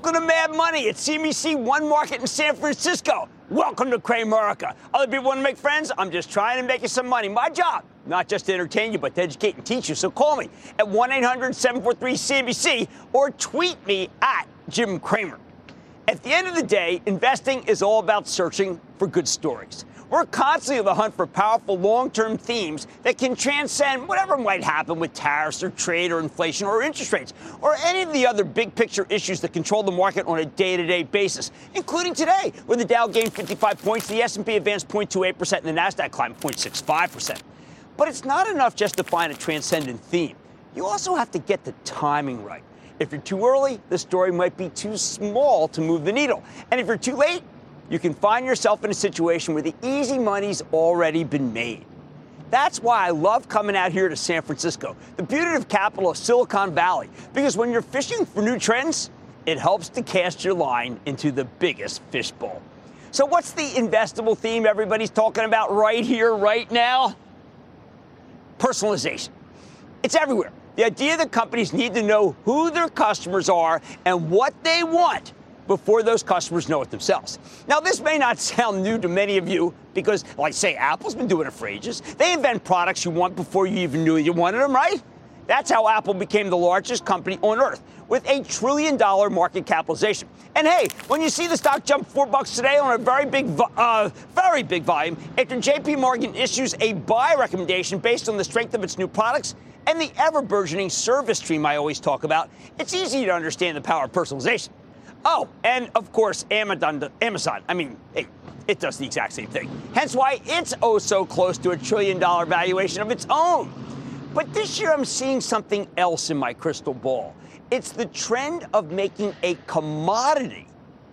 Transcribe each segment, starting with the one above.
Welcome to Mad Money at CNBC One Market in San Francisco. Welcome to Cramerica. Other people want to make friends? I'm just trying to make you some money. My job, not just to entertain you, but to educate and teach you. So call me at 1-800-743-CNBC or tweet me at Jim Cramer. At the end of the day, investing is all about searching for good stories. We're constantly on the hunt for powerful long-term themes that can transcend whatever might happen with tariffs or trade or inflation or interest rates or any of the other big picture issues that control the market on a day-to-day basis, including today, where the Dow gained 55 points, the S&P advanced 0.28%, and the Nasdaq climbed 0.65%. But it's not enough just to find a transcendent theme. You also have to get the timing right. If you're too early, the story might be too small to move the needle. And if you're too late, you can find yourself in a situation where the easy money's already been made. That's why I love coming out here to San Francisco, the putative capital of Silicon Valley, because when you're fishing for new trends, it helps to cast your line into the biggest fishbowl. So what's the investable theme everybody's talking about right here, right now? Personalization. It's everywhere. The idea that companies need to know who their customers are and what they want before those customers know it themselves. Now, this may not sound new to many of you because, like, say, Apple's been doing it for ages. They invent products you want before you even knew you wanted them, right? That's how Apple became the largest company on Earth, with $1 trillion market capitalization. And hey, when you see the stock jump $4 today on a very big volume, after JP Morgan issues a buy recommendation based on the strength of its new products and the ever-burgeoning service stream I always talk about, it's easy to understand the power of personalization. Oh, and of course, Amazon. I mean, hey, it does the exact same thing. Hence why it's oh so close to $1 trillion valuation of its own. But this year I'm seeing something else in my crystal ball. It's the trend of making a commodity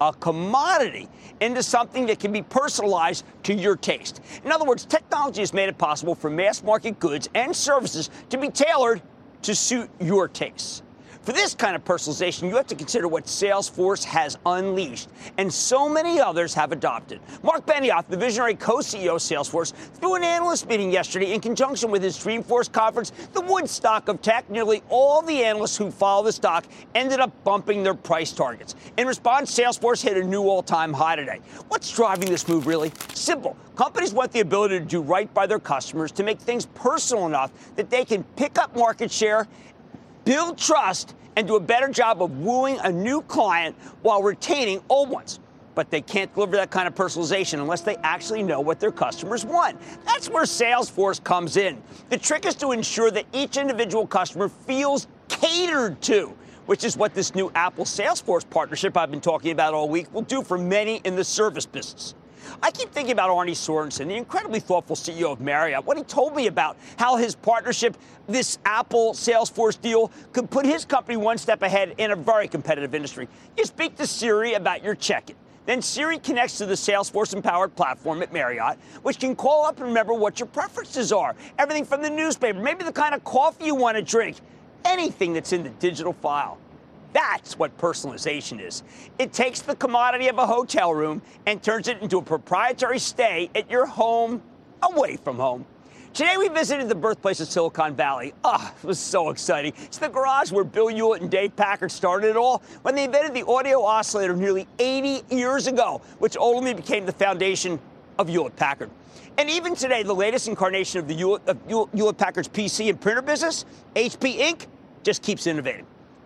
into something that can be personalized to your taste. In other words, technology has made it possible for mass market goods and services to be tailored to suit your tastes. For this kind of personalization, you have to consider what Salesforce has unleashed, and so many others have adopted. Mark Benioff, the visionary co-CEO of Salesforce, threw an analyst meeting yesterday in conjunction with his Dreamforce conference, the Woodstock of tech. Nearly all the analysts who follow the stock ended up bumping their price targets. In response, Salesforce hit a new all-time high today. What's driving this move, really? Simple. Companies want the ability to do right by their customers, to make things personal enough that they can pick up market share, build trust, and do a better job of wooing a new client while retaining old ones. But they can't deliver that kind of personalization unless they actually know what their customers want. That's where Salesforce comes in. The trick is to ensure that each individual customer feels catered to, which is what this new Apple Salesforce partnership I've been talking about all week will do for many in the service business. I keep thinking about Arne Sorensen, the incredibly thoughtful CEO of Marriott, what he told me about how his partnership, this Apple Salesforce deal, could put his company one step ahead in a very competitive industry. You speak to Siri about your check-in. Then Siri connects to the Salesforce-empowered platform at Marriott, which can call up and remember what your preferences are. Everything from the newspaper, maybe the kind of coffee you want to drink, anything that's in the digital file. That's what personalization is. It takes the commodity of a hotel room and turns it into a proprietary stay at your home, away from home. Today we visited the birthplace of Silicon Valley. It was so exciting. It's the garage where Bill Hewlett and Dave Packard started it all when they invented the audio oscillator nearly 80 years ago, which ultimately became the foundation of Hewlett-Packard. And even today, the latest incarnation of the Hewlett-Packard's PC and printer business, HP Inc., just keeps innovating.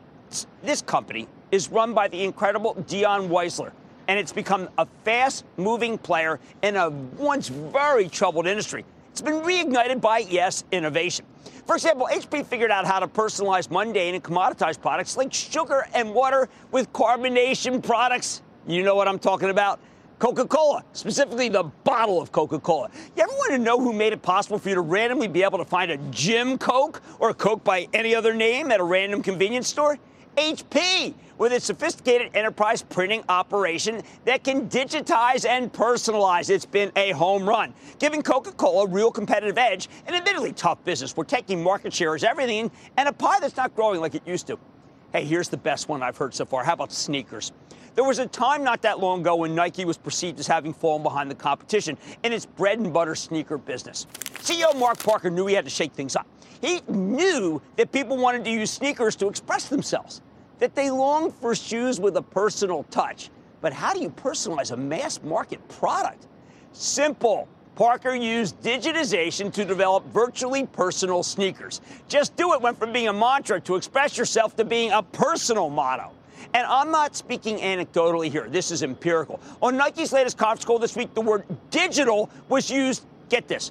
This company is run by the incredible Dion Weisler, and it's become a fast-moving player in a once very troubled industry. It's been reignited by, yes, innovation. For example, HP figured out how to personalize mundane and commoditized products like sugar and water with carbonation products. You know what I'm talking about? Coca-Cola, specifically the bottle of Coca-Cola. You ever want to know who made it possible for you to randomly be able to find a Jim Coke or a Coke by any other name at a random convenience store? HP, with its sophisticated enterprise printing operation that can digitize and personalize. It's been a home run, giving Coca-Cola a real competitive edge, an admittedly tough business. We're taking market share as everything, and a pie that's not growing like it used to. Hey, here's the best one I've heard so far. How about sneakers? There was a time not that long ago when Nike was perceived as having fallen behind the competition in its bread and butter sneaker business. CEO Mark Parker knew he had to shake things up. He knew that people wanted to use sneakers to express themselves. that they long for shoes with a personal touch. But how do you personalize a mass market product? Simple. Parker used digitization to develop virtually personal sneakers. Just do it went from being a mantra to express yourself to being a personal motto. And I'm not speaking anecdotally here. This is empirical. On Nike's latest conference call this week, the word digital was used, get this,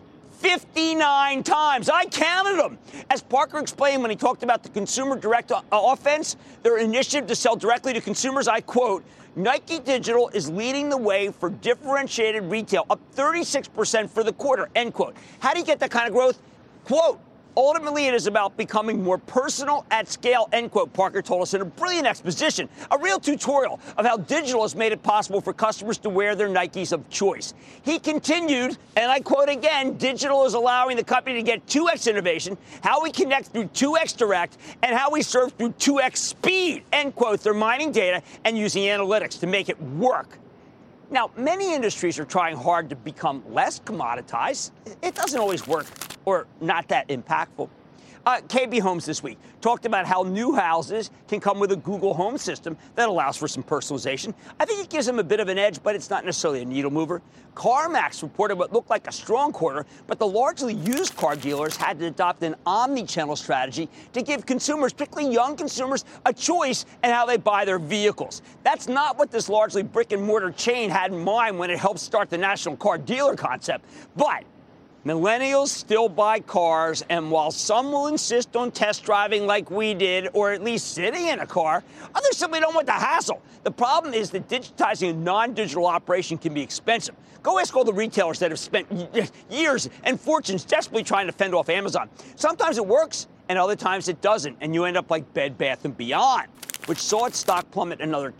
59 times. I counted them. As Parker explained when he talked about the consumer direct offense, their initiative to sell directly to consumers, I quote, Nike Digital is leading the way for differentiated retail, up 36% for the quarter, end quote. How do you get that kind of growth? Quote, ultimately, it is about becoming more personal at scale, end quote, Parker told us in a brilliant exposition, a real tutorial of how digital has made it possible for customers to wear their Nikes of choice. He continued, and I quote again, digital is allowing the company to get 2x innovation, how we connect through 2x direct, and how we serve through 2x speed, end quote. They're mining data and using analytics to make it work. Now, many industries are trying hard to become less commoditized. It doesn't always work or not that impactful. KB Homes this week talked about how new houses can come with a Google Home system that allows for some personalization. I think it gives them a bit of an edge, but it's not necessarily a needle mover. CarMax reported what looked like a strong quarter, but the largely used car dealers had to adopt an omni-channel strategy to give consumers, particularly young consumers, a choice in how they buy their vehicles. That's not what this largely brick-and-mortar chain had in mind when it helped start the national car dealer concept. But millennials still buy cars, and while some will insist on test driving like we did, or at least sitting in a car, others simply don't want the hassle. The problem is that digitizing a non-digital operation can be expensive. Go ask all the retailers that have spent years and fortunes desperately trying to fend off Amazon. Sometimes it works, and other times it doesn't, and you end up like Bed Bath & Beyond, which saw its stock plummet another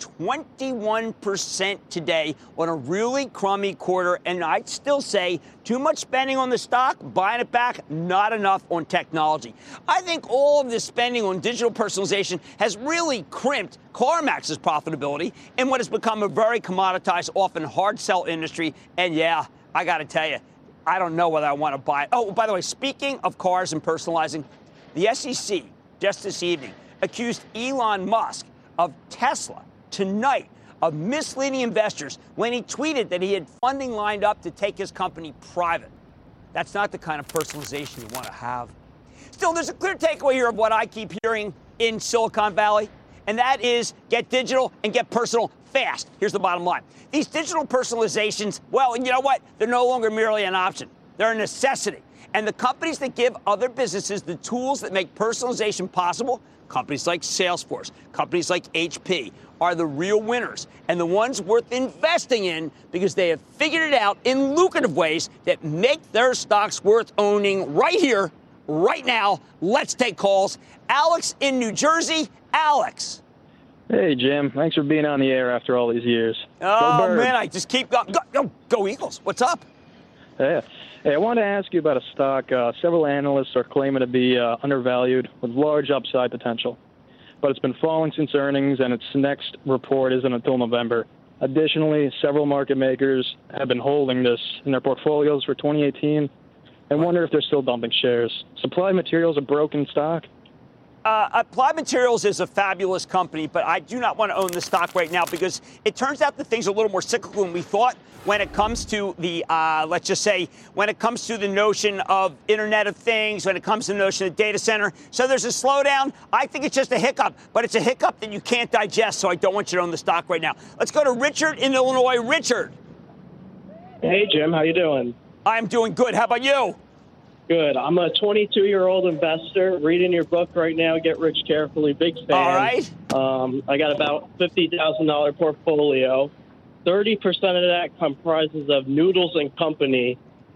21% today on a really crummy quarter. And I'd still say too much spending on the stock, buying it back, not enough on technology. I think all of this spending on digital personalization has really crimped CarMax's profitability in what has become a very commoditized, often hard sell industry. And yeah, I got to tell you, I don't know whether I want to buy it. Oh, by the way, speaking of cars and personalizing, the SEC just this evening accused Elon Musk of Tesla tonight of misleading investors when he tweeted that he had funding lined up to take his company private. That's not the kind of personalization you want to have. Still, there's a clear takeaway here of what I keep hearing in Silicon Valley, and that is get digital and get personal fast. Here's the bottom line. These digital personalizations, well, you know what? They're no longer merely an option. They're a necessity. And the companies that give other businesses the tools that make personalization possible, companies like Salesforce, companies like HP, are the real winners and the ones worth investing in because they have figured it out in lucrative ways that make their stocks worth owning right here, right now. Let's take calls. Alex in New Jersey. Alex. Hey, Jim. Thanks for being on the air after all these years. Oh, man, I just keep going. Go Eagles. What's up? Yeah. Hey, I wanted to ask you about a stock. Several analysts are claiming to be undervalued with large upside potential, but it's been falling since earnings, and its next report isn't until November. Additionally, several market makers have been holding this in their portfolios for 2018 and wonder if they're still dumping shares. Supply Materials a broken stock? Applied Materials is a fabulous company, but I do not want to own the stock right now because it turns out that things are a little more cyclical than we thought when it comes to the, let's just say, when it comes to the notion of Internet of Things, when it comes to the notion of data center. So there's a slowdown. I think it's just a hiccup, but it's a hiccup that you can't digest, so I don't want you to own the stock right now. Let's go to Richard in Illinois. Richard. Hey, Jim. How you doing? I'm doing good. How about you? Good. I'm a 22-year-old investor reading your book right now, Get Rich Carefully. Big fan. All right. I got about $50,000 portfolio. 30% of that comprises of Noodles and Company.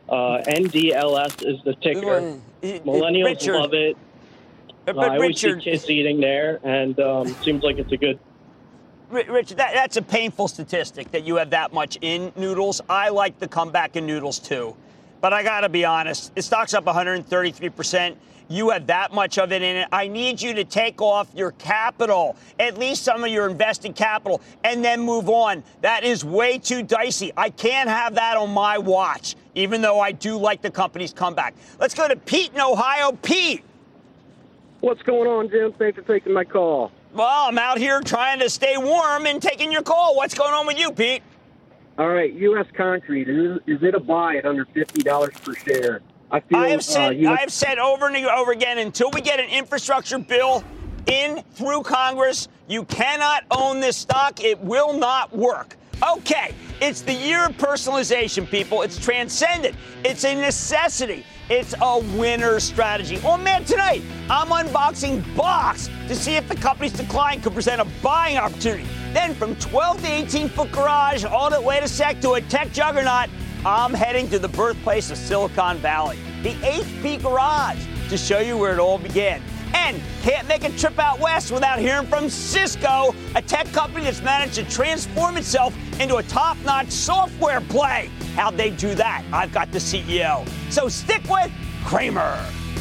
NDLS is the ticker. Millennials Richard, love it. I always see kids eating there, and seems like it's a good. Richard, that's a painful statistic that you have that much in Noodles. I like the comeback in Noodles, too. But I got to be honest, the stock's up 133%. You have that much of it in it. I need you to take off your capital, at least some of your invested capital, and then move on. That is way too dicey. I can't have that on my watch, even though I do like the company's comeback. Let's go to Pete in Ohio. Pete. What's going on, Jim? Thanks for taking my call. Well, I'm out here trying to stay warm and taking your call. What's going on with you, Pete? All right, U.S. Concrete, is it a buy at under $50 per share? I have said over and over again, until we get an infrastructure bill in through Congress, you cannot own this stock. It will not work. Okay, it's the year of personalization, people. It's transcendent. It's a necessity. It's a winner strategy. Oh, man, tonight I'm unboxing Box to see if the company's decline could present a buying opportunity. Then from 12 to 18-foot garage all the way to a tech juggernaut, I'm heading to the birthplace of Silicon Valley, the HP Garage, to show you where it all began. And can't make a trip out west without hearing from Cisco, a tech company that's managed to transform itself into a top-notch software play. How'd they do that? I've got the CEO. So stick with Cramer.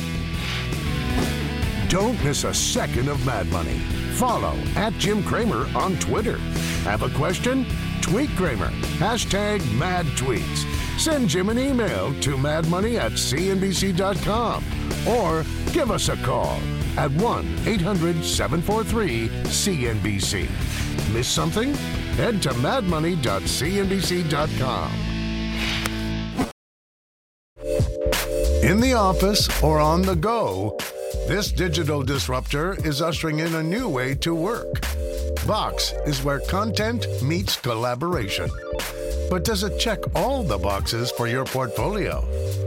Don't miss a second of Mad Money. Follow @JimCramer on Twitter. Have a question? Tweet Cramer. #MadTweets. Send Jim an email to madmoney@cnbc.com or give us a call at 1-800-743-CNBC. Miss something? Head to madmoney.cnbc.com. In the office or on the go, this digital disruptor is ushering in a new way to work. Vox is where content meets collaboration. But does it check all the boxes for your portfolio?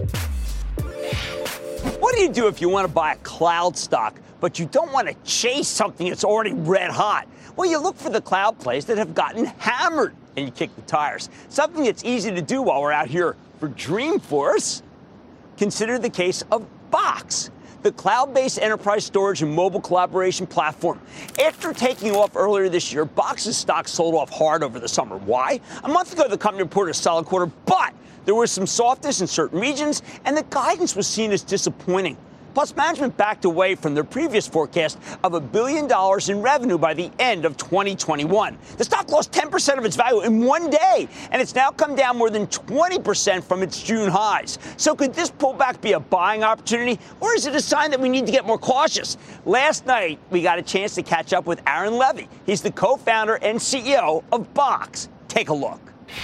What do you do if you want to buy a cloud stock, but you don't want to chase something that's already red hot? Well, you look for the cloud plays that have gotten hammered, and you kick the tires. Something that's easy to do while we're out here for Dreamforce. Consider the case of Box, the cloud-based enterprise storage and mobile collaboration platform. After taking off earlier this year, Box's stock sold off hard over the summer. Why? A month ago, the company reported a solid quarter, but there was some softness in certain regions, and the guidance was seen as disappointing. Plus, management backed away from their previous forecast of $1 billion in revenue by the end of 2021. The stock lost 10% of its value in one day, and it's now come down more than 20% from its June highs. So could this pullback be a buying opportunity, or is it a sign that we need to get more cautious? Last night, we got a chance to catch up with Aaron Levie. He's the co-founder and CEO of Box. Take a look.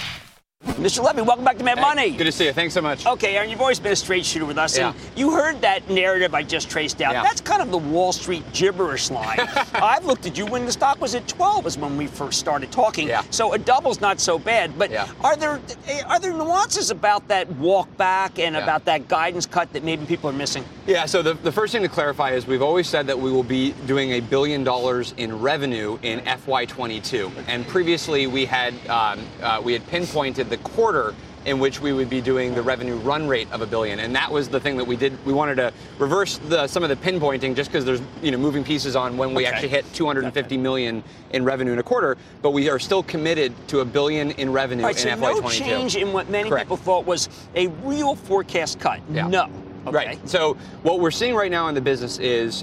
Mr. Levy, welcome back to Mad Money. Good to see you. Thanks so much. Okay, Aaron, you've always been a straight shooter with us, and you heard that narrative I just traced out. Yeah. That's kind of the Wall Street gibberish line. I've looked at you when the stock was at 12 is when we first started talking. Yeah. So a double's not so bad. But are there nuances about that walk back and about that guidance cut that maybe people are missing? Yeah, so the first thing to clarify is we've always said that we will be doing $1 billion in revenue in FY22. And previously we had pinpointed the quarter in which we would be doing the revenue run rate of $1 billion, and that was the thing that we did. We wanted to reverse some of the pinpointing just because there's moving pieces on when we actually hit $250 million in revenue in a quarter, but we are still committed to $1 billion in revenue in FY22. No change in what many people thought was a real forecast cut. Yeah. No. Okay. Right. So what we're seeing right now in the business is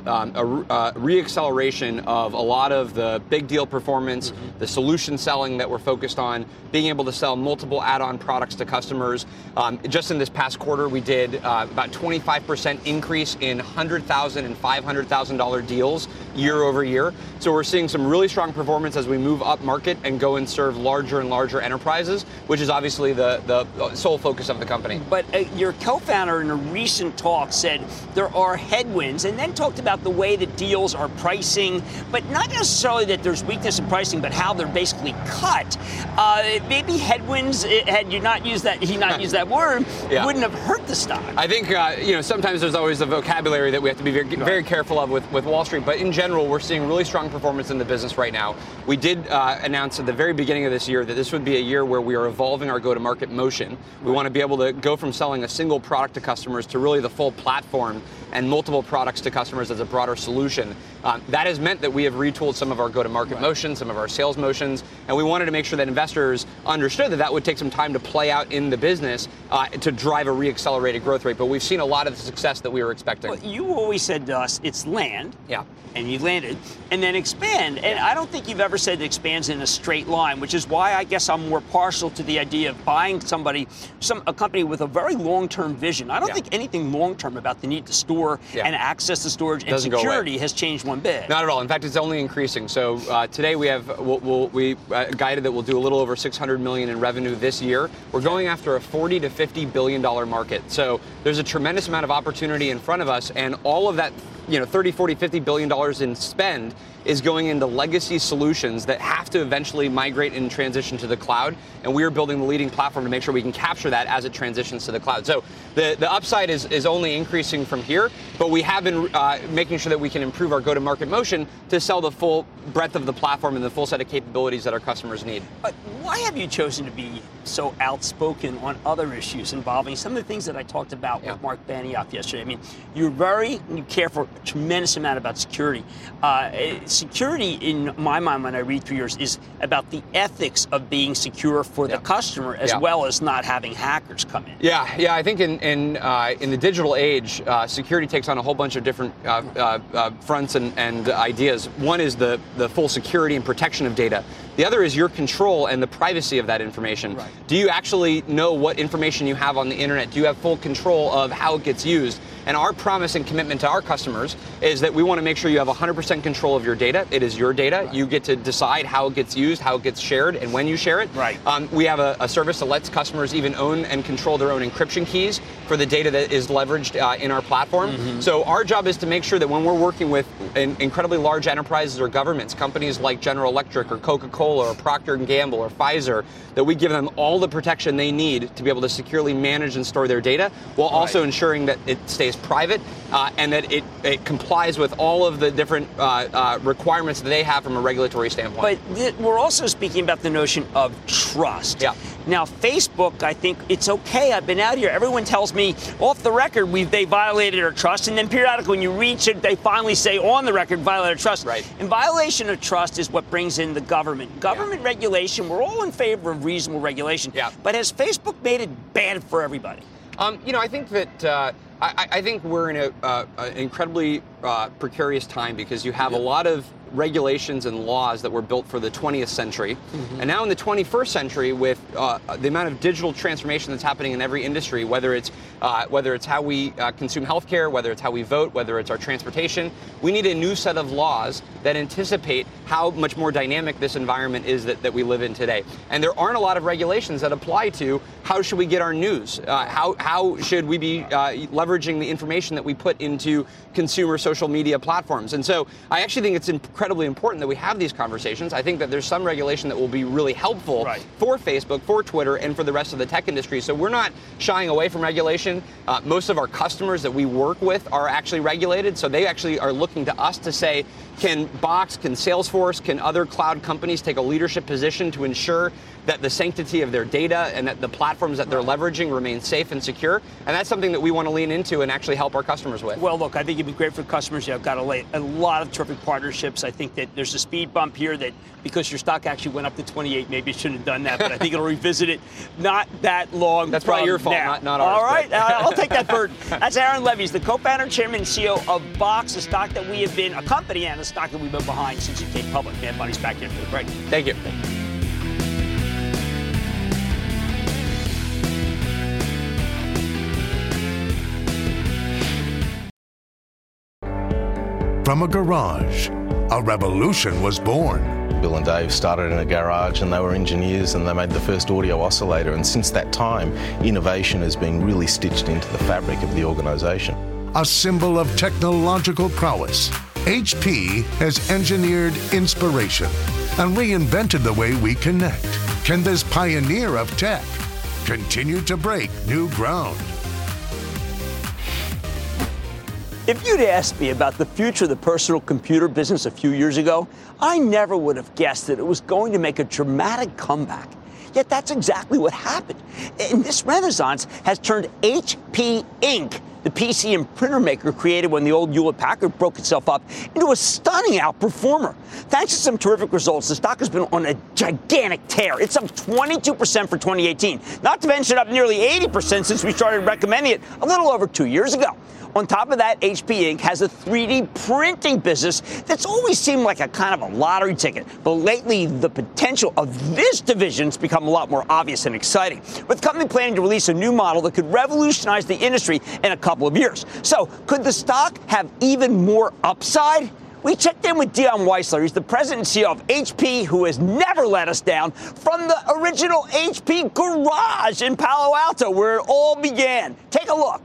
a re-acceleration of a lot of the big deal performance, the solution selling that we're focused on, being able to sell multiple add-on products to customers. Just in this past quarter, we did about 25% increase in $100,000 and $500,000 deals year over year. So we're seeing some really strong performance as we move up market and go and serve larger and larger enterprises, which is obviously the sole focus of the company. But your co-founder in a recent talk said there are headwinds, and then talked about the way that deals are pricing, but not necessarily that there's weakness in pricing, but how they're basically cut. Maybe headwinds, had he not used that word, wouldn't have hurt the stock. I think sometimes there's always a vocabulary that we have to be very careful of with Wall Street, but in general, we're seeing really strong performance in the business right now. We did announce at the very beginning of this year that this would be a year where we are evolving our go-to-market motion. We want to be able to go from selling a single product to customers to really the full platform and multiple products to customers as a broader solution. That has meant that we have retooled some of our go-to-market motions, some of our sales motions, and we wanted to make sure that investors understood that would take some time to play out in the business to drive a re-accelerated growth rate. But we've seen a lot of the success that we were expecting. Well, you always said to us, it's land. Yeah. And you landed, and then expand. And I don't think you've ever said it expands in a straight line, which is why I guess I'm more partial to the idea of buying a company with a very long-term vision. I don't think anything thinking long term about the need to store and access the storage and Doesn't security has changed one bit. Not at all. In fact, it's only increasing. So today we have we guided that we'll do a little over $600 million in revenue this year. We're going after a $40 to $50 billion market. So there's a tremendous amount of opportunity in front of us, and all of that, 30, 40, $50 billion in spend is going into legacy solutions that have to eventually migrate and transition to the cloud. And we are building the leading platform to make sure we can capture that as it transitions to the cloud. So the upside is only increasing from here, but we have been making sure that we can improve our go-to-market motion to sell the full breadth of the platform and the full set of capabilities that our customers need. But why have you chosen to be so outspoken on other issues involving some of the things that I talked about with Mark Benioff yesterday? I mean, you care for a tremendous amount about security. Security, in my mind, when I read through yours, is about the ethics of being secure for the customer, as well as not having hackers come in. Yeah. I think in the digital age, security takes on a whole bunch of different fronts and ideas. One is the full security and protection of data. The other is your control and the privacy of that information. Right. Do you actually know what information you have on the internet? Do you have full control of how it gets used? And our promise and commitment to our customers is that we want to make sure you have 100% control of your data. It is your data. Right. You get to decide how it gets used, how it gets shared, and when you share it. Right. We have a service that lets customers even own and control their own encryption keys for the data that is leveraged in our platform. Mm-hmm. So our job is to make sure that when we're working with incredibly large enterprises or governments, companies like General Electric or Coca-Cola or Procter & Gamble or Pfizer, that we give them all the protection they need to be able to securely manage and store their data, while also ensuring that it stays private and that it complies with all of the different requirements that they have from a regulatory standpoint. But we're also speaking about the notion of trust. Yeah. Now, Facebook, I think it's okay. I've been out here. Everyone tells me off the record they violated our trust, and then periodically when you reach it, they finally say on the record violated trust. Right. And violation of trust is what brings in the government. Government regulation, we're all in favor of reasonable regulation. Yeah. But has Facebook made it bad for everybody? I think that I think we're in an incredibly precarious time because you have a lot of regulations and laws that were built for the 20th century. Mm-hmm. And now in the 21st century, with the amount of digital transformation that's happening in every industry, whether it's how we consume healthcare, whether it's how we vote, whether it's our transportation, we need a new set of laws that anticipate how much more dynamic this environment is that we live in today. And there aren't a lot of regulations that apply to how should we get our news? How should we be leveraging the information that we put into consumer social media platforms? And so I actually think it's incredibly important that we have these conversations. I think that there's some regulation that will be really helpful for Facebook, for Twitter, and for the rest of the tech industry. So we're not shying away from regulation. Most of our customers that we work with are actually regulated, so they actually are looking to us to say, can Box, can Salesforce, can other cloud companies take a leadership position to ensure that the sanctity of their data and that the platforms that they're leveraging remain safe and secure? And that's something that we want to lean into and actually help our customers with. Well, look, I think it'd be great for customers. You've got a lot of terrific partnerships. I think that there's a speed bump here that because your stock actually went up to 28, maybe you shouldn't have done that, but I think it'll revisit it not that long. That's probably your fault, not ours. All right, I'll take that burden. That's Aaron Levie, the co-founder, chairman, and CEO of Box, a stock that we have been, a company and a stock that we've been behind since it came public. Mad Money's back here for the break. Thank you. From a garage, a revolution was born. Bill and Dave started in a garage and they were engineers and they made the first audio oscillator, and since that time, innovation has been really stitched into the fabric of the organisation. A symbol of technological prowess, HP has engineered inspiration and reinvented the way we connect. Can this pioneer of tech continue to break new ground? If you'd asked me about the future of the personal computer business a few years ago, I never would have guessed that it was going to make a dramatic comeback. Yet that's exactly what happened. And this renaissance has turned HP Inc., the PC and printer maker created when the old Hewlett-Packard broke itself up, into a stunning outperformer. Thanks to some terrific results, the stock has been on a gigantic tear. It's up 22% for 2018, not to mention up nearly 80% since we started recommending it a little over 2 years ago. On top of that, HP Inc. has a 3D printing business that's always seemed like a kind of a lottery ticket. But lately, the potential of this division's become a lot more obvious and exciting, with the company planning to release a new model that could revolutionize the industry in a couple couple of years. So could the stock have even more upside? We checked in with Dion Weisler. He's the president and CEO of HP, who has never let us down, from the original HP garage in Palo Alto, where it all began. Take a look.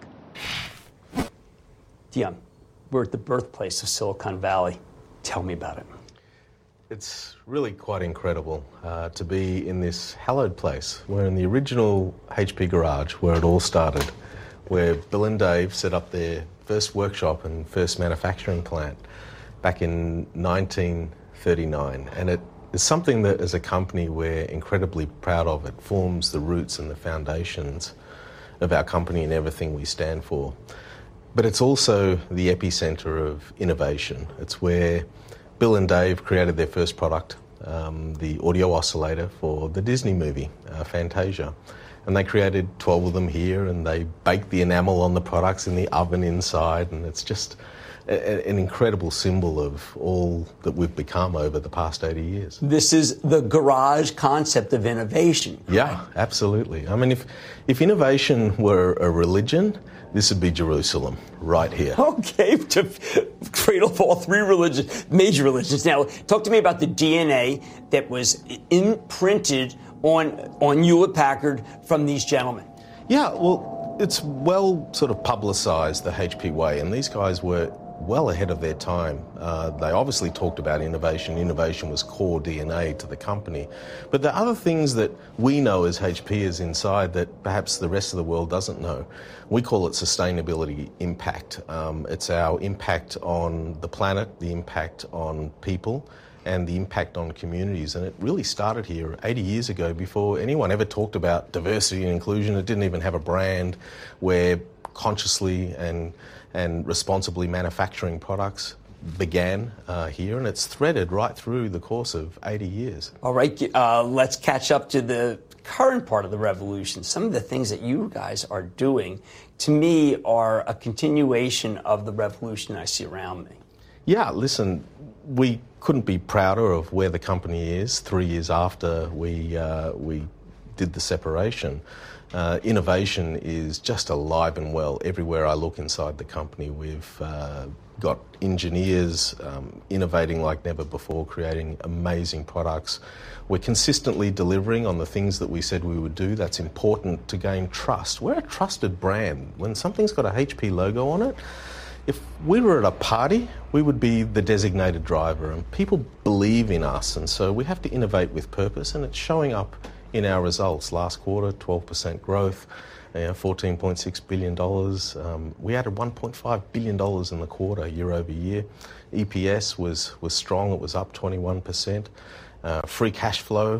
Dion, we're at the birthplace of Silicon Valley. Tell me about it. It's really quite incredible to be in this hallowed place. We're in the original HP garage where it all started, where Bill and Dave set up their first workshop and first manufacturing plant back in 1939. And it is something that as a company we're incredibly proud of. It forms the roots and the foundations of our company and everything we stand for. But it's also the epicenter of innovation. It's where Bill and Dave created their first product, the audio oscillator for the Disney movie, Fantasia. And they created 12 of them here, and they baked the enamel on the products in the oven inside, and it's just an incredible symbol of all that we've become over the past 80 years. This is the garage concept of innovation. Yeah, absolutely. I mean, if innovation were a religion, this would be Jerusalem, right here. Okay, to cradle of all three major religions. Now, talk to me about the DNA that was imprinted on Hewlett-Packard from these gentlemen. Yeah, well, it's well sort of publicised, the HP way, and these guys were well ahead of their time. They obviously talked about innovation. Innovation was core DNA to the company. But there are other things that we know as HPers inside that perhaps the rest of the world doesn't know. We call it sustainability impact. It's our impact on the planet, the impact on people, and the impact on communities. And it really started here 80 years ago before anyone ever talked about diversity and inclusion. It didn't even have a brand. Where consciously and responsibly manufacturing products began here, and it's threaded right through the course of 80 years. All right, let's catch up to the current part of the revolution. Some of the things that you guys are doing, to me, are a continuation of the revolution I see around me. Yeah, listen, we couldn't be prouder of where the company is 3 years after we did the separation. Innovation is just alive and well. Everywhere I look inside the company, we've got engineers innovating like never before, creating amazing products. We're consistently delivering on the things that we said we would do. That's important to gain trust. We're a trusted brand. When something's got a HP logo on it, if we were at a party, we would be the designated driver, and people believe in us, and so we have to innovate with purpose, and it's showing up in our results. Last quarter, 12% growth, $14.6 billion. We added $1.5 billion in the quarter, year over year. EPS was strong. It was up 21%. Free cash flow,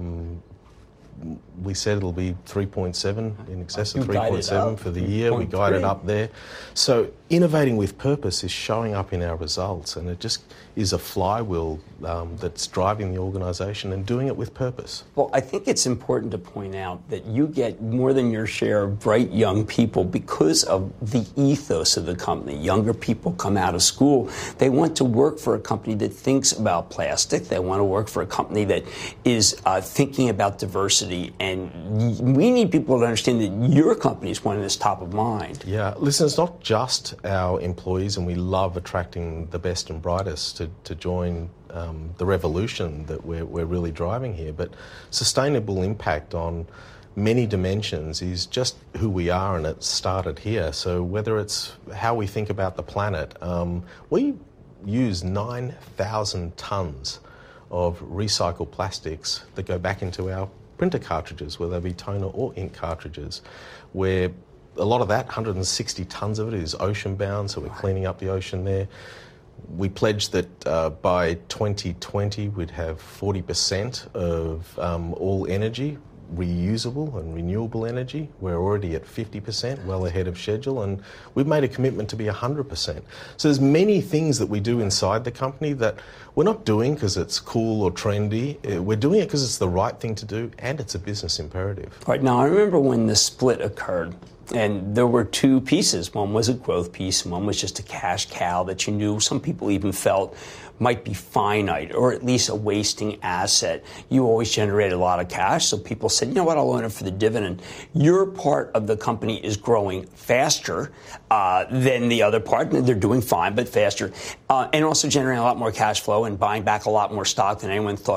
we said it'll be 3.7, in excess of 3.7 for the year. We guided up there. So innovating with purpose is showing up in our results, and it just is a flywheel that's driving the organisation and doing it with purpose. Well, I think it's important to point out that you get more than your share of bright young people because of the ethos of the company. Younger people come out of school. They want to work for a company that thinks about plastic. They want to work for a company that is thinking about diversity. And we need people to understand that your company is one that's top of mind. Yeah, listen, it's not just our employees, and we love attracting the best and brightest to join the revolution that we're really driving here. But sustainable impact on many dimensions is just who we are, and it started here. So whether it's how we think about the planet, we use 9,000 tonnes of recycled plastics that go back into our printer cartridges, whether they be toner or ink cartridges, where a lot of that, 160 tonnes of it, is ocean bound, so we're cleaning up the ocean there. We pledged that by 2020 we'd have 40% of all energy reusable and renewable energy. We're already at 50%, well ahead of schedule, and we've made a commitment to be 100%. So there's many things that we do inside the company that we're not doing because it's cool or trendy. We're doing it because it's the right thing to do, and it's a business imperative. All right, now I remember when the split occurred And there were two pieces. One was a growth piece, and one was just a cash cow that you knew some people even felt might be finite or at least a wasting asset. You always generated a lot of cash, so people said, you know what, I'll own it for the dividend. Your part of the company is growing faster than the other part. They're doing fine, but faster, and also generating a lot more cash flow and buying back a lot more stock than anyone thought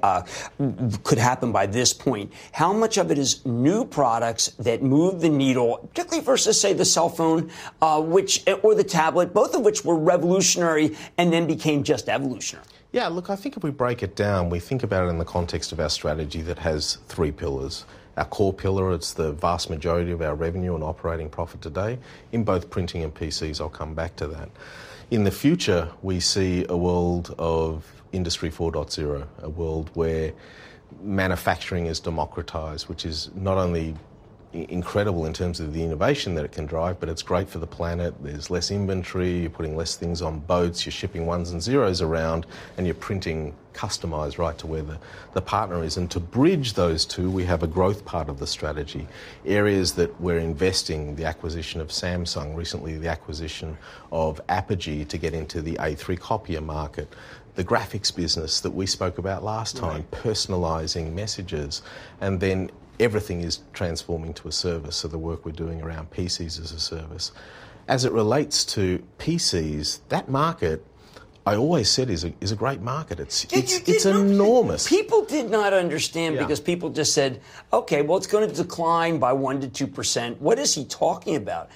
could happen by this point. How much of it is new products that move the needle, particularly versus, say, the cell phone, or the tablet, both of which were revolutionary and then became just evolutionary? Yeah, look, I think if we break it down, we think about it in the context of our strategy that has three pillars. Our core pillar, it's the vast majority of our revenue and operating profit today in both printing and PCs. I'll come back to that. In the future, we see a world of Industry 4.0, a world where manufacturing is democratized, which is not only incredible in terms of the innovation that it can drive, but it's great for the planet. There's less inventory, you're putting less things on boats, you're shipping ones and zeros around, and you're printing customized right to where the partner is. And to bridge those two, we have a growth part of the strategy. Areas that we're investing, the acquisition of Samsung, recently the acquisition of Apogee to get into the A3 copier market, the graphics business that we spoke about last time, personalising messages, and then everything is transforming to a service, so the work we're doing around PCs as a service. As it relates to PCs, that market, I always said, is a great market. It's enormous. People did not understand because people just said, okay, well, it's going to decline by 1% to 2%. What is he talking about?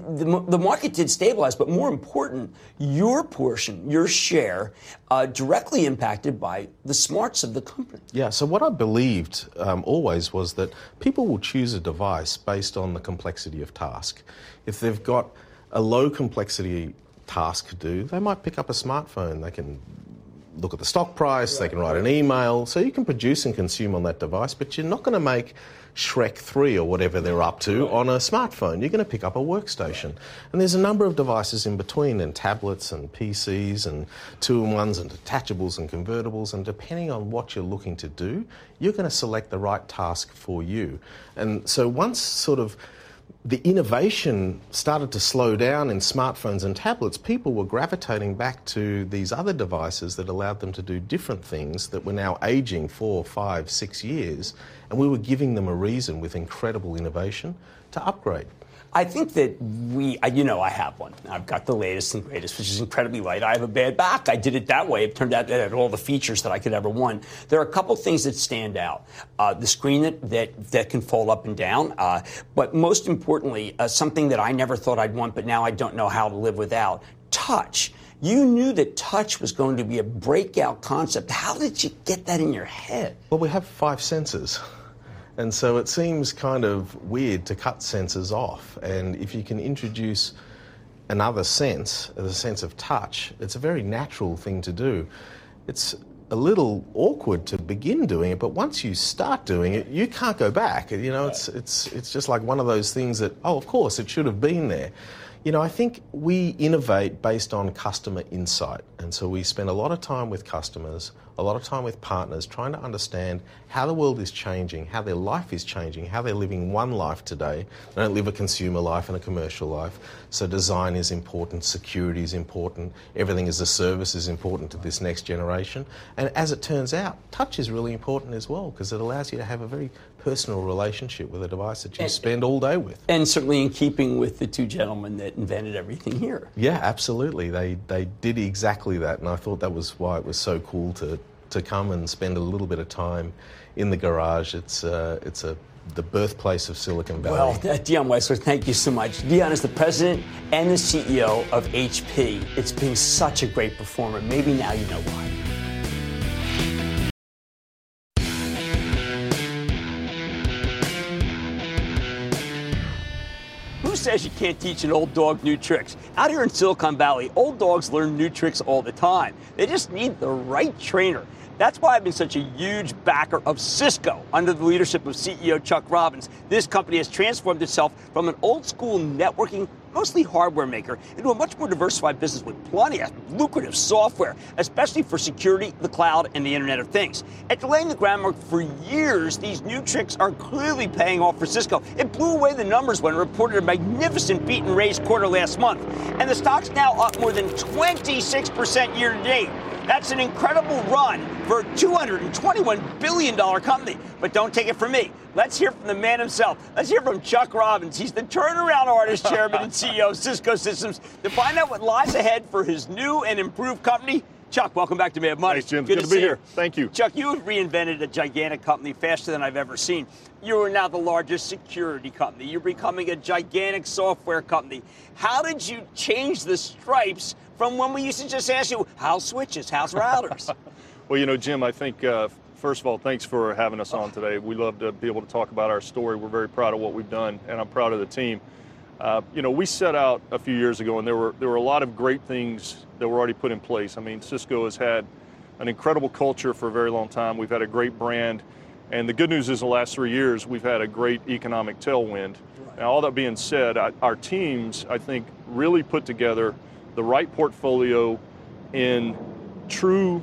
The market did stabilize, but more important, your portion, your share, directly impacted by the smarts of the company. Yeah, so what I believed always was that people will choose a device based on the complexity of task. If they've got a low complexity task to do, they might pick up a smartphone. They can look at the stock price, they can write an email, so you can produce and consume on that device, but you're not going to make Shrek 3 or whatever they're up to on a smartphone. You're going to pick up a workstation. And there's a number of devices in between, and tablets and PCs and 2-in-1s and detachables and convertibles, and depending on what you're looking to do, you're going to select the right task for you. And so once sort of the innovation started to slow down in smartphones and tablets, people were gravitating back to these other devices that allowed them to do different things that were now aging 4, 5, 6 years, and we were giving them a reason with incredible innovation to upgrade. I think that I have one. I've got the latest and greatest, which is incredibly light. I have a bad back. I did it that way. It turned out that it had all the features that I could ever want. There are a couple things that stand out. The screen that can fold up and down. But most importantly, something that I never thought I'd want, but now I don't know how to live without. Touch. You knew that touch was going to be a breakout concept. How did you get that in your head? Well, we have 5 sensors. And so it seems kind of weird to cut sensors off. And if you can introduce another sense, the sense of touch, it's a very natural thing to do. It's a little awkward to begin doing it, but once you start doing it, you can't go back. You know, it's just like one of those things that, oh, of course, it should have been there. You know, I think we innovate based on customer insight. And so we spend a lot of time with customers, a lot of time with partners, trying to understand how the world is changing, how their life is changing, how they're living one life today. They don't live a consumer life and a commercial life. So design is important, security is important, everything as a service is important to this next generation. And as it turns out, touch is really important as well, because it allows you to have a very personal relationship with a device that you spend all day with. And certainly in keeping with the two gentlemen that invented everything here. Yeah, absolutely. They did exactly that, and I thought that was why it was so cool to come and spend a little bit of time in the garage. It's the birthplace of Silicon Valley. Well, Dion Weisler, thank you so much. Dion is the president and the CEO of HP. It's been such a great performer. Maybe now you know why. Who says you can't teach an old dog new tricks? Out here in Silicon Valley, old dogs learn new tricks all the time. They just need the right trainer. That's why I've been such a huge backer of Cisco. Under the leadership of CEO Chuck Robbins, this company has transformed itself from an old-school networking mostly hardware maker into a much more diversified business with plenty of lucrative software, especially for security, the cloud, and the Internet of Things. After laying the groundwork for years, these new tricks are clearly paying off for Cisco. It blew away the numbers when it reported a magnificent beat and raise quarter last month, and the stock's now up more than 26% year to date. That's an incredible run for a $221 billion company. But don't take it from me. Let's hear from the man himself. Let's hear from Chuck Robbins. He's the turnaround artist, chairman and CEO of Cisco Systems, to find out what lies ahead for his new and improved company. Chuck, welcome back to Mad Money. Thanks, Jim. Good to be here. Thank you. Chuck, you have reinvented a gigantic company faster than I've ever seen. You are now the largest security company. You're becoming a gigantic software company. How did you change the stripes from when we used to just ask you, how's switches, how's routers? Well, Jim, I think, first of all, thanks for having us on today. We love to be able to talk about our story. We're very proud of what we've done, and I'm proud of the team. We set out a few years ago, and there were a lot of great things that were already put in place. I mean, Cisco has had an incredible culture for a very long time. We've had a great brand, and the good news is the last 3 years, we've had a great economic tailwind. Now, all that being said, our teams, I think, really put together the right portfolio in true,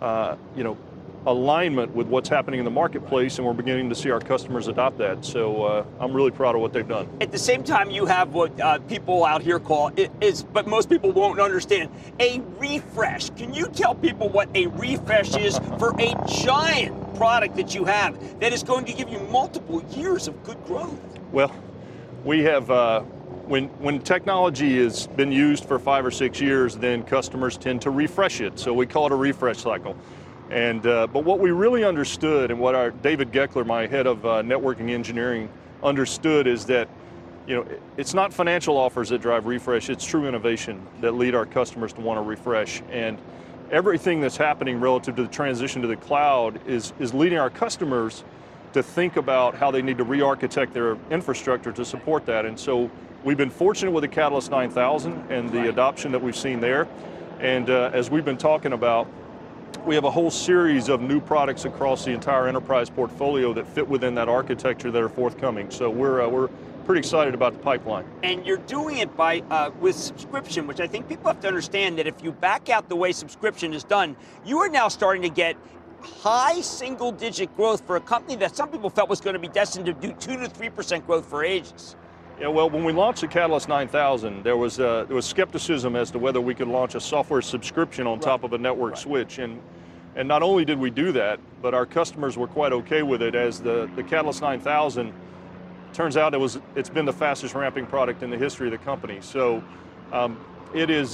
alignment with what's happening in the marketplace, and we're beginning to see our customers adopt that. So I'm really proud of what they've done. At the same time, you have what people out here call, but most people won't understand, a refresh. Can you tell people what a refresh is for a giant product that you have that is going to give you multiple years of good growth? Well, we have, when technology has been used for 5 or 6 years, then customers tend to refresh it. So we call it a refresh cycle. And but what we really understood, and what our David Geckler, my head of networking engineering, understood, is that it's not financial offers that drive refresh. It's true innovation that lead our customers to want to refresh. And everything that's happening relative to the transition to the cloud is leading our customers to think about how they need to re-architect their infrastructure to support that. And so we've been fortunate with the Catalyst 9000 and the adoption that we've seen there. And as we've been talking about, we have a whole series of new products across the entire enterprise portfolio that fit within that architecture that are forthcoming. So we're pretty excited about the pipeline. And you're doing it by with subscription, which I think people have to understand that if you back out the way subscription is done, you are now starting to get high single-digit growth for a company that some people felt was going to be destined to do 2 to 3% growth for ages. Yeah, well, when we launched the Catalyst 9000, there was skepticism as to whether we could launch a software subscription on top of a network switch. And not only did we do that, but our customers were quite okay with it, as the Catalyst 9000, turns out it's been the fastest ramping product in the history of the company. So it's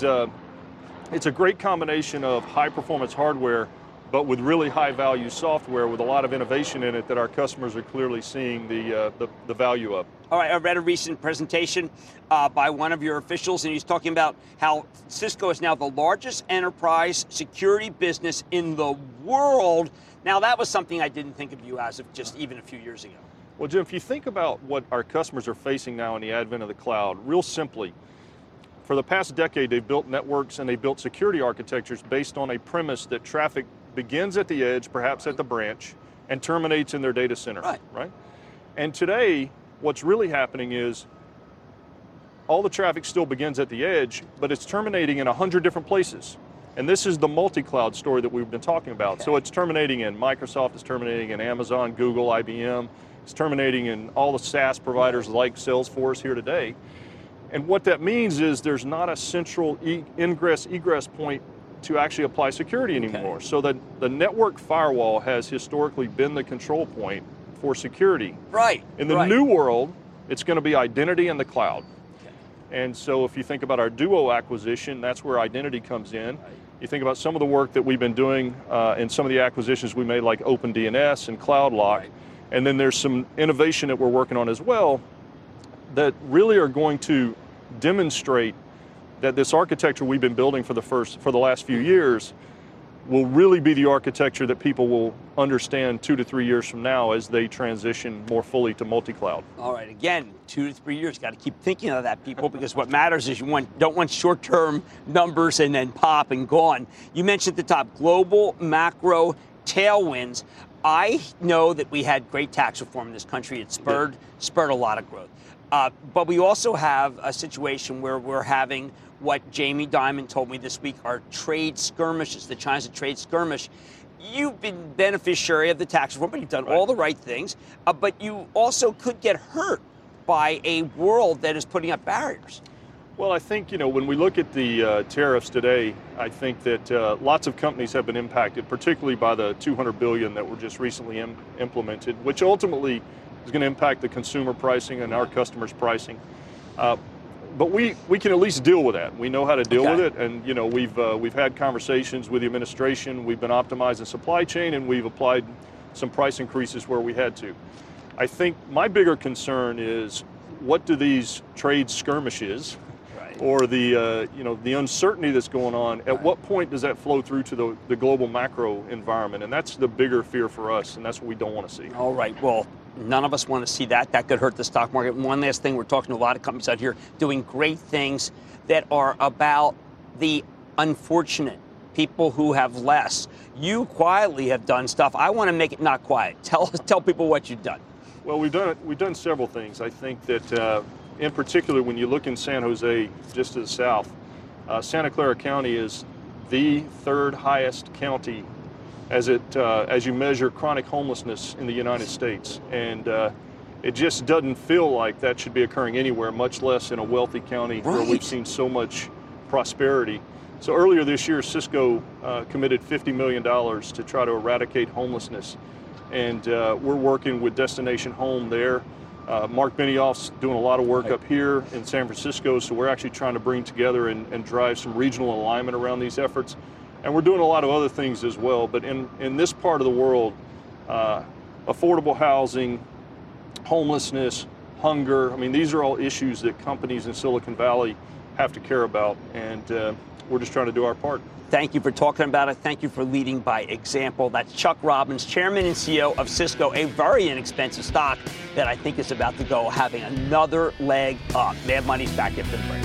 a great combination of high performance hardware, but with really high value software with a lot of innovation in it that our customers are clearly seeing the value of. All right, I read a recent presentation by one of your officials, and he's talking about how Cisco is now the largest enterprise security business in the world. Now, that was something I didn't think of you as of just even a few years ago. Well, Jim, if you think about what our customers are facing now in the advent of the cloud, real simply, for the past decade, they've built networks and they built security architectures based on a premise that traffic begins at the edge, perhaps at the branch, and terminates in their data center, right? And today, what's really happening is all the traffic still begins at the edge, but it's terminating in 100 different places. And this is the multi-cloud story that we've been talking about. Okay. So it's terminating in Microsoft, it's terminating in Amazon, Google, IBM, it's terminating in all the SaaS providers like Salesforce here today. And what that means is there's not a central ingress-egress point to actually apply security anymore. Okay. So the network firewall has historically been the control point for security. Right. In the new world, it's going to be identity in the cloud. Okay. And so if you think about our Duo acquisition, that's where identity comes in. Right. You think about some of the work that we've been doing in some of the acquisitions we made, like OpenDNS and CloudLock. Right. And then there's some innovation that we're working on as well that really are going to demonstrate that this architecture we've been building for the last few years will really be the architecture that people will understand 2 to 3 years from now as they transition more fully to multi-cloud. All right, again, 2 to 3 years. Got to keep thinking of that, people, because what matters is don't want short-term numbers and then pop and gone. You mentioned at the top global macro tailwinds. I know that we had great tax reform in this country. It spurred a lot of growth. But we also have a situation where we're having what Jamie Dimon told me this week are trade skirmishes, the China's a trade skirmish. You've been beneficiary of the tax reform, but you've done all the right things. But you also could get hurt by a world that is putting up barriers. Well, I think, when we look at the tariffs today, I think that lots of companies have been impacted, particularly by the $200 billion that were just recently implemented, which ultimately is going to impact the consumer pricing and our customers' pricing. But we can at least deal with that. We know how to deal with it, and we've had conversations with the administration. We've been optimizing supply chain, and we've applied some price increases where we had to. I think my bigger concern is, what do these trade skirmishes, or the uncertainty that's going on, at what point does that flow through to the global macro environment? And that's the bigger fear for us, and that's what we don't want to see. All right. Well, none of us want to see that. That could hurt the stock market. One last thing, we're talking to a lot of companies out here doing great things that are about the unfortunate, people who have less. You quietly have done stuff. I want to make it not quiet. Tell people what you've done. Well, we've done several things. I think that in particular, when you look in San Jose, just to the south, Santa Clara County is the third highest county as you measure chronic homelessness in the United States. And it just doesn't feel like that should be occurring anywhere, much less in a wealthy county where we've seen so much prosperity. So earlier this year, Cisco committed $50 million to try to eradicate homelessness. And we're working with Destination Home there. Mark Benioff's doing a lot of work up here in San Francisco, so we're actually trying to bring together and drive some regional alignment around these efforts. And we're doing a lot of other things as well. But in this part of the world, affordable housing, homelessness, hunger, I mean, these are all issues that companies in Silicon Valley have to care about. And we're just trying to do our part. Thank you for talking about it. Thank you for leading by example. That's Chuck Robbins, Chairman and CEO of Cisco, a very inexpensive stock that I think is about to go having another leg up. Mad Money's back after the break.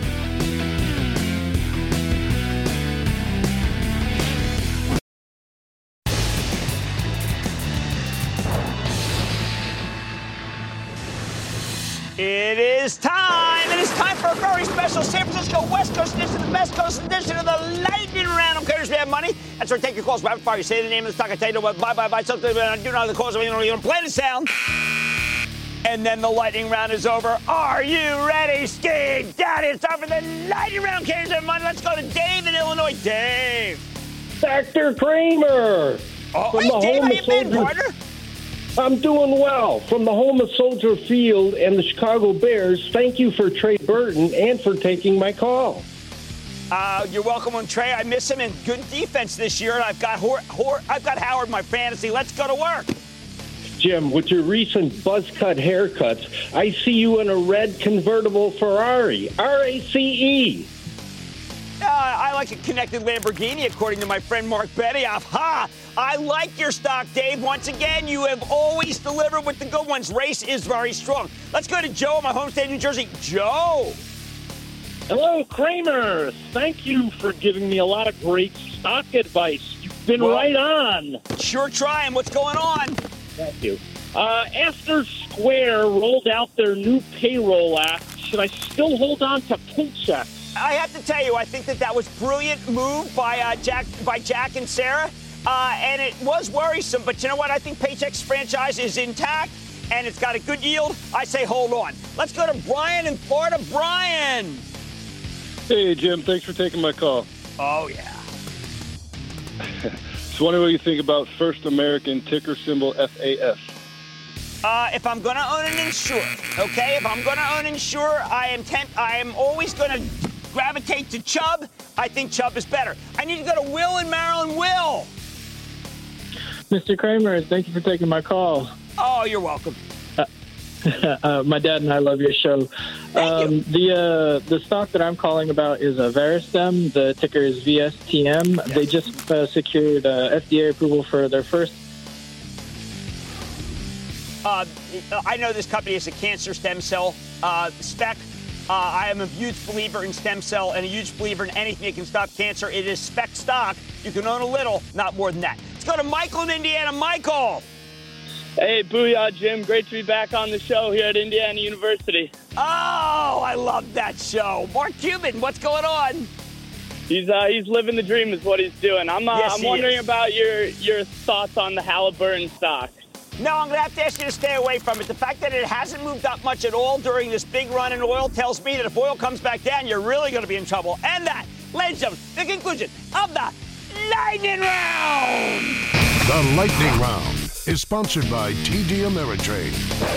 It is time. It is time for a very special San Francisco West Coast edition, the West Coast edition of the Lightning Round. I'm Curtis. We have money. That's where I take your calls rapid fire. You say the name of the stock. I tell you what, buy something. I do not the calls. You don't play the sound. And then the Lightning Round is over. Are you ready, Ski Daddy? It's time for the Lightning Round. Carries our money. Let's go to Dave in Illinois. Dave. Dr. Kramer. Oh, hey, Dave, how you been, partner? I'm doing well. From the home of Soldier Field and the Chicago Bears, thank you for Trey Burton and for taking my call. You're welcome on Trey. I miss him, and good defense this year. And I've got Howard in my fantasy. Let's go to work. Jim, with your recent buzz cut haircuts, I see you in a red convertible Ferrari, RACE. I like a connected Lamborghini, according to my friend Mark Benioff. Ha! I like your stock, Dave. Once again, you have always delivered with the good ones. Race is very strong. Let's go to Joe in my home state, New Jersey. Joe. Hello, Kramer. Thank you for giving me a lot of great stock advice. You've been right on. Sure trying. What's going on? Thank you. After Square rolled out their new payroll app, should I still hold on to Paychex? I have to tell you, I think that was brilliant move by Jack and Sarah, and it was worrisome. But you know what? I think Paychex franchise is intact, and it's got a good yield. I say hold on. Let's go to Brian in Florida. Brian. Hey, Jim. Thanks for taking my call. Oh, yeah. Just wondering what you think about First American, ticker symbol FAS. If I'm going to own an Insure, okay? If I'm going to own Insure, I am always going to gravitate to Chubb. I think Chubb is better. I need to go to Will in Maryland. Will. Mr. Kramer, thank you for taking my call. Oh, you're welcome. My dad and I love your show. Thank you. The stock that I'm calling about is Veristem. The ticker is VSTM. Yes. They just secured FDA approval for their first. I know this company is a cancer stem cell spec. I am a huge believer in stem cell and a huge believer in anything that can stop cancer. It is spec stock. You can own a little, not more than that. Let's go to Michael in Indiana. Michael. Hey, booyah, Jim. Great to be back on the show here at Indiana University. Oh, I love that show. Mark Cuban, what's going on? He's living the dream is what he's doing. I'm wondering about your thoughts on the Halliburton stock. No, I'm going to have to ask you to stay away from it. The fact that it hasn't moved up much at all during this big run in oil tells me that if oil comes back down, you're really going to be in trouble. And that, ladies and gentlemen, the conclusion of the Lightning Round. The Lightning Round is sponsored by TD Ameritrade.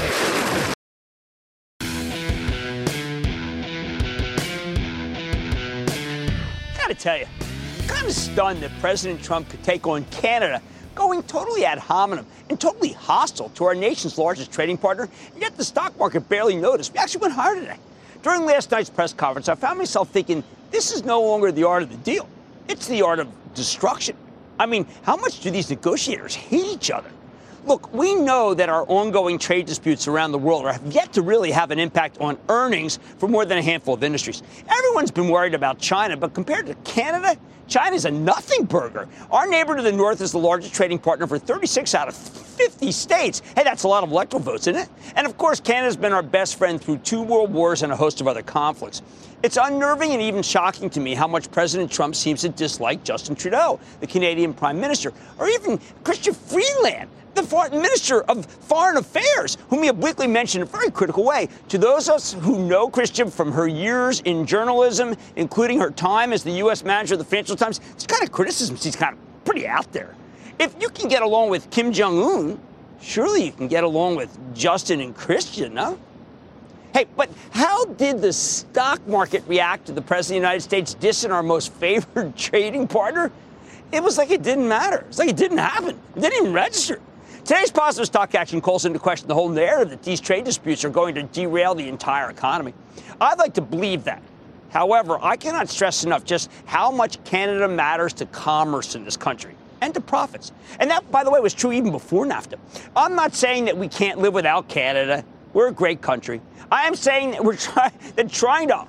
Gotta tell you, I'm kind of stunned that President Trump could take on Canada, going totally ad hominem and totally hostile to our nation's largest trading partner, and yet the stock market barely noticed. We actually went higher today. During last night's press conference, I found myself thinking, this is no longer the art of the deal. It's the art of destruction. I mean, how much do these negotiators hate each other? Look, we know that our ongoing trade disputes around the world have yet to really have an impact on earnings for more than a handful of industries. Everyone's been worried about China, but compared to Canada, China's a nothing burger. Our neighbor to the north is the largest trading partner for 36 out of 50 states. Hey, that's a lot of electoral votes, isn't it? And of course, Canada's been our best friend through 2 world wars and a host of other conflicts. It's unnerving and even shocking to me how much President Trump seems to dislike Justin Trudeau, the Canadian Prime Minister, or even Chrystia Freeland, the Minister of Foreign Affairs, whom we have weekly mentioned in a very critical way. To those of us who know Chrystia from her years in journalism, including her time as the U.S. manager of the Financial Times, it's kind of criticism. She's kind of pretty out there. If you can get along with Kim Jong-un, surely you can get along with Justin and Chrystia, no? Hey, but how did the stock market react to the President of the United States dissing our most favored trading partner? It was like it didn't matter. It's like it didn't happen. It didn't even register. Today's positive stock action calls into question the whole narrative that these trade disputes are going to derail the entire economy. I'd like to believe that. However, I cannot stress enough just how much Canada matters to commerce in this country and to profits. And that, by the way, was true even before NAFTA. I'm not saying that we can't live without Canada. We're a great country. I am saying that trying to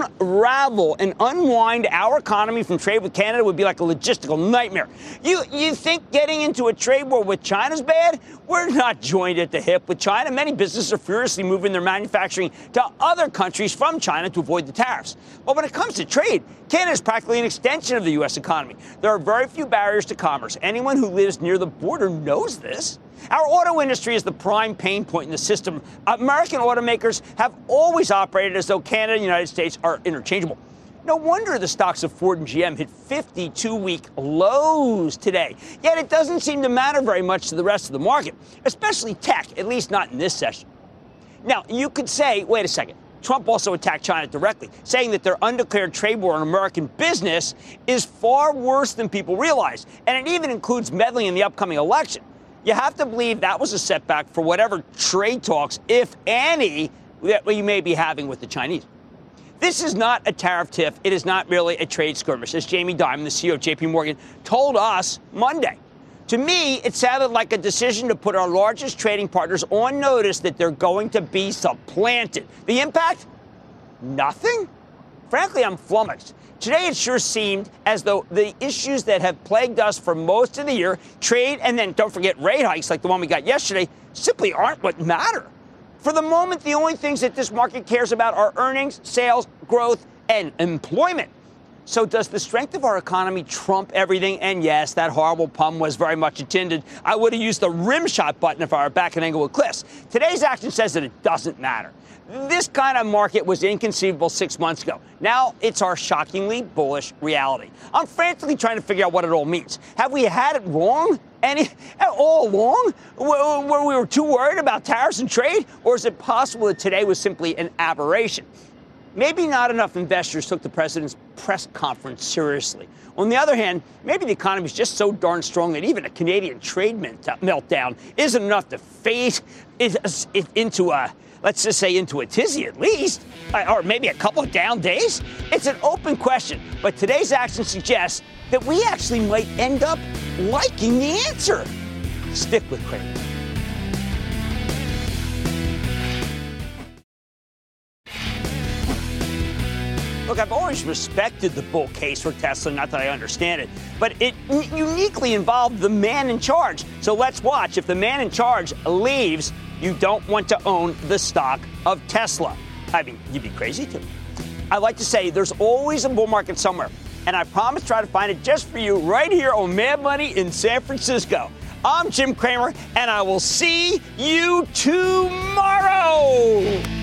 unravel and unwind our economy from trade with Canada would be like a logistical nightmare. You think getting into a trade war with China's bad? We're not joined at the hip with China. Many businesses are furiously moving their manufacturing to other countries from China to avoid the tariffs. But when it comes to trade, Canada is practically an extension of the U.S. economy. There are very few barriers to commerce. Anyone who lives near the border knows this. Our auto industry is the prime pain point in the system. American automakers have always operated as though Canada and the United States are interchangeable. No wonder the stocks of Ford and GM hit 52-week lows today. Yet it doesn't seem to matter very much to the rest of the market, especially tech, at least not in this session. Now, you could say, wait a second, Trump also attacked China directly, saying that their undeclared trade war on American business is far worse than people realize, and it even includes meddling in the upcoming election. You have to believe that was a setback for whatever trade talks, if any, that we may be having with the Chinese. This is not a tariff tiff. It is not really a trade skirmish, as Jamie Dimon, the CEO of J.P. Morgan, told us Monday. To me, it sounded like a decision to put our largest trading partners on notice that they're going to be supplanted. The impact? Nothing. Frankly, I'm flummoxed. Today, it sure seemed as though the issues that have plagued us for most of the year, trade and then don't forget rate hikes like the one we got yesterday, simply aren't what matter. For the moment, the only things that this market cares about are earnings, sales, growth, and employment. So does the strength of our economy trump everything? And yes, that horrible pun was very much intended. I would have used the rim shot button if I were back in Englewood Cliffs. Today's action says that it doesn't matter. This kind of market was inconceivable 6 months ago. Now it's our shockingly bullish reality. I'm frantically trying to figure out what it all means. Have we had it wrong all along? Where we were too worried about tariffs and trade? Or is it possible that today was simply an aberration? Maybe not enough investors took the president's press conference seriously. On the other hand, maybe the economy is just so darn strong that even a Canadian trade meltdown isn't enough to fade it into a, let's just say, into a tizzy at least, or maybe a couple of down days. It's an open question, but today's action suggests that we actually might end up liking the answer. Stick with Cramer. Look, Look, I've always respected the bull case for Tesla, not that I understand it, but it uniquely involved the man in charge. So let's watch. If the man in charge leaves, you don't want to own the stock of Tesla. I mean, you'd be crazy to. I like to say there's always a bull market somewhere, and I promise to try to find it just for you right here on Mad Money in San Francisco. I'm Jim Cramer, and I will see you tomorrow.